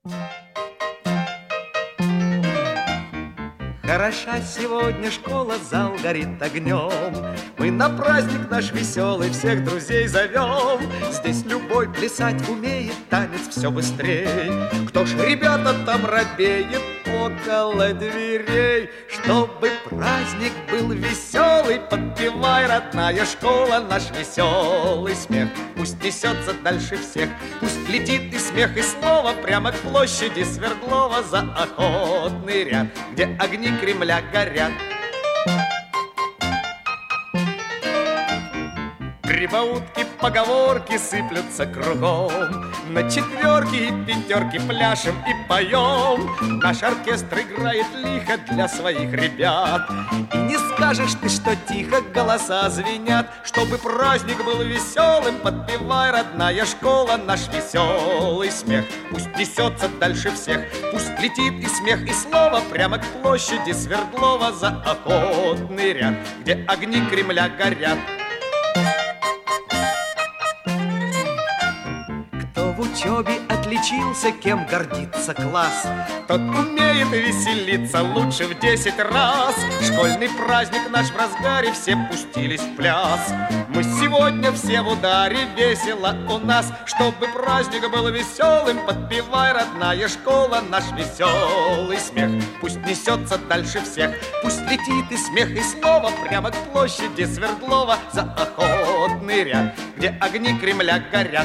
Хороша сегодня школа, зал горит огнем. Мы на праздник наш веселый всех друзей зовем. Здесь любой плясать умеет, танец все быстрей. Кто ж, ребята, там робеет около дверей? Чтобы праздник был веселый, подпевай, родная школа, наш веселый смех. Пусть несется дальше всех, пусть летит и смех, и слово прямо к площади Свердлова за охотный ряд, где огни Кремля горят. Прибаутки, поговорки сыплются кругом. На четверки и пятерки пляшем и поем. Наш оркестр играет лихо для своих ребят. И не скажешь ты, что тихо голоса звенят. Чтобы праздник был веселым, подпевай, родная школа, наш веселый смех. Пусть несется дальше всех, пусть летит и смех, и слово прямо к площади Свердлова за охотный ряд, где огни Кремля горят. В учебе отличился, кем гордится класс, тот умеет веселиться лучше в 10 раз. Школьный праздник наш в разгаре, все пустились в пляс. Мы сегодня все в ударе, весело у нас. Чтобы праздник был веселым, подпевай, родная школа, наш веселый смех. Пусть несется дальше всех, пусть летит и смех, и слово прямо к площади Свердлова за охотный ряд, где огни Кремля горят.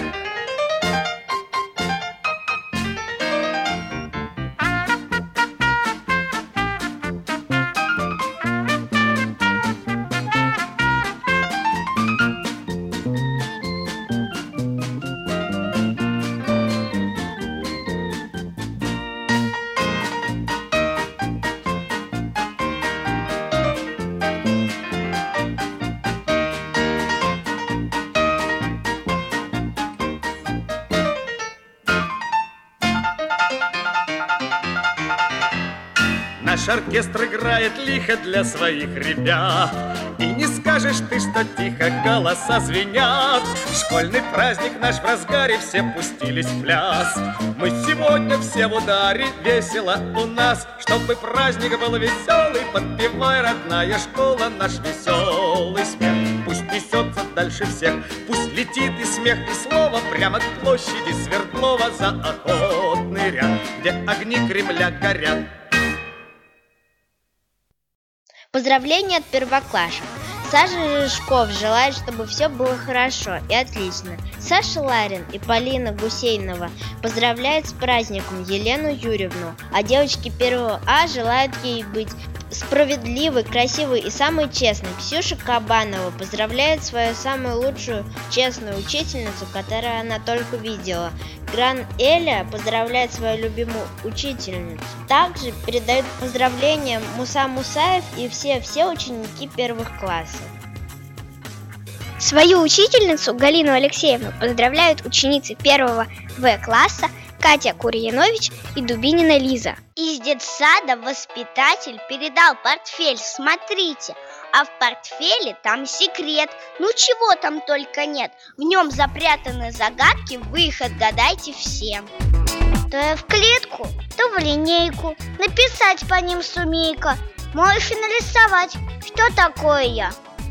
Наш оркестр играет лихо для своих ребят. И не скажешь ты, что тихо голоса звенят. Школьный праздник наш в разгаре, все пустились в пляс. Мы сегодня все в ударе, весело у нас. Чтобы праздник был веселый, подпевай, родная школа, наш веселый смех. Пусть несется дальше всех, пусть летит и смех, и слово прямо к площади Свердлова за охотный ряд, где огни Кремля горят. Поздравления от первоклашек. Саша Рыжков желает, чтобы все было хорошо и отлично. Саша Ларин и Полина Гусейнова поздравляют с праздником Елену Юрьевну, а девочки 1 А желают ей быть справедливой, красивой и самой честной. Ксюша Кабанова поздравляет свою самую лучшую, честную учительницу, которую она только видела. Гран Эля поздравляет свою любимую учительницу. Также передают поздравления Муса Мусаев и все ученики первых классов. Свою учительницу Галину Алексеевну поздравляют ученицы 1 В класса Катя Курьянович и Дубинина Лиза. Из детсада воспитатель передал портфель, смотрите, а в портфеле там секрет, ну чего там только нет. В нем запрятаны загадки, вы их отгадайте все. То я в клетку, то в линейку, написать по ним сумейка, можешь и нарисовать, что такое я.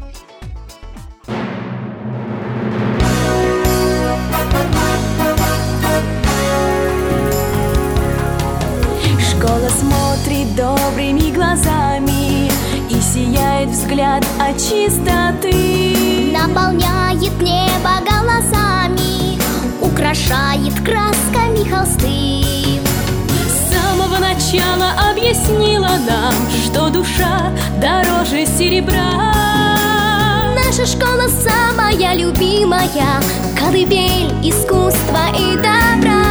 Школа смотрит добрыми глазами, и сияет взгляд от чистоты. Наполняет небо голосами, украшает красками холсты. С самого начала объяснила нам, что душа дороже серебра. Наша школа самая любимая, колыбель искусства и добра.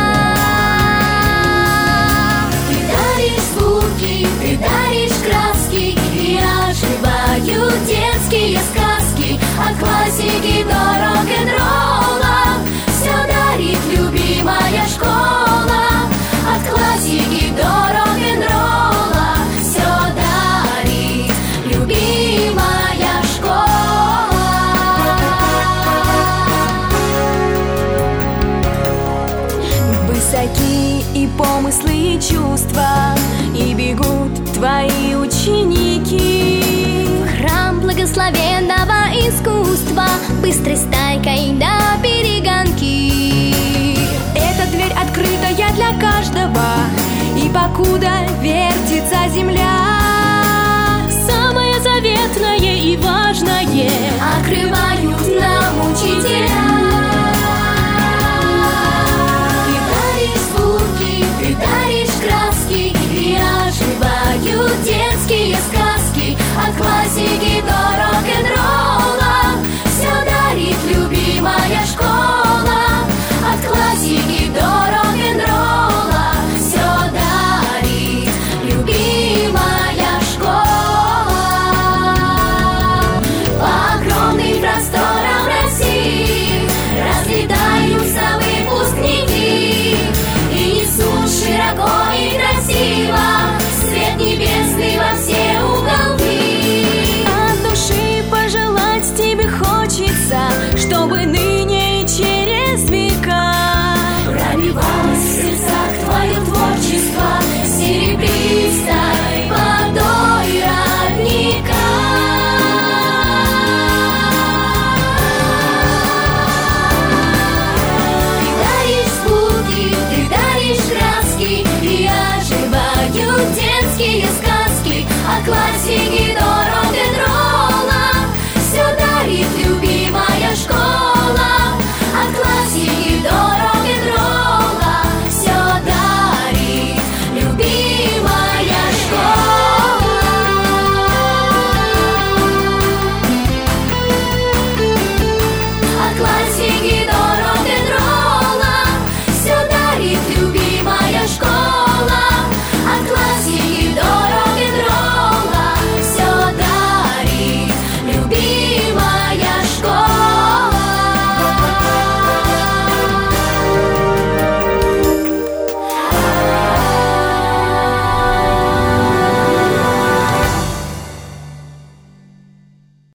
Ты даришь краски, и оживают детские сказки. От классики до рок-н-ролла все дарит любимая школа. От классики до рок-н-ролла все дарит любимая школа. помыслы и чувства, и бегут твои ученики в храм благословенного искусства, быстрой стайкой на перегонки. Эта дверь открытая для каждого, и покуда вертится земля,